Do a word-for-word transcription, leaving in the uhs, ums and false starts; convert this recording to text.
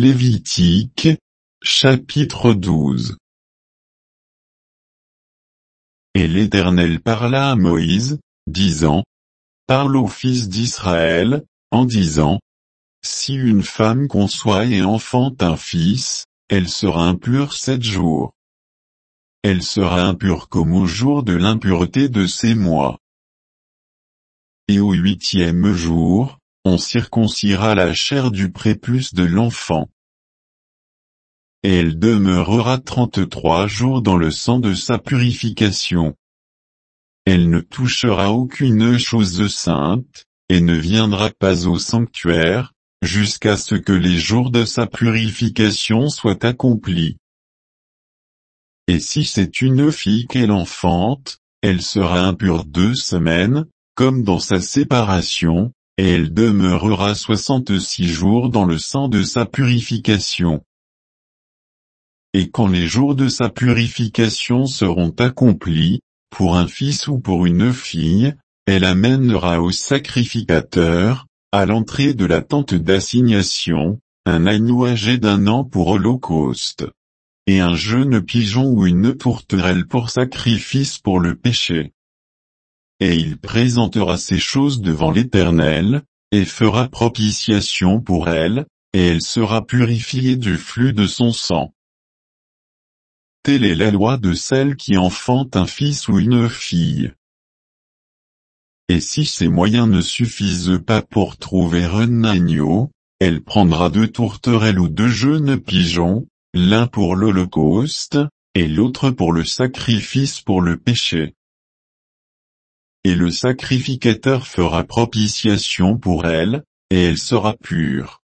Lévitique, chapitre douze. Et l'Éternel parla à Moïse, disant, parle aux fils d'Israël, en disant, si une femme conçoit et enfante un fils, elle sera impure sept jours. Elle sera impure comme au jour de l'impureté de ses mois. Et au huitième jour, on circoncira la chair du prépuce de l'enfant. Et elle demeurera trente-trois jours dans le sang de sa purification. Elle ne touchera aucune chose sainte, et ne viendra pas au sanctuaire, jusqu'à ce que les jours de sa purification soient accomplis. Et si c'est une fille qu'elle enfante, elle sera impure deux semaines, comme dans sa séparation, et elle demeurera soixante-six jours dans le sang de sa purification. Et quand les jours de sa purification seront accomplis, pour un fils ou pour une fille, elle amènera au sacrificateur, à l'entrée de la tente d'assignation, un agneau âgé d'un an pour holocauste. Et un jeune pigeon ou une tourterelle pour sacrifice pour le péché. Et il présentera ces choses devant l'Éternel, et fera propitiation pour elle, et elle sera purifiée du flux de son sang. Telle est la loi de celle qui enfante un fils ou une fille. Et si ses moyens ne suffisent pas pour trouver un agneau, elle prendra deux tourterelles ou deux jeunes pigeons, l'un pour l'holocauste, et l'autre pour le sacrifice pour le péché. Et le sacrificateur fera propitiation pour elle, et elle sera pure.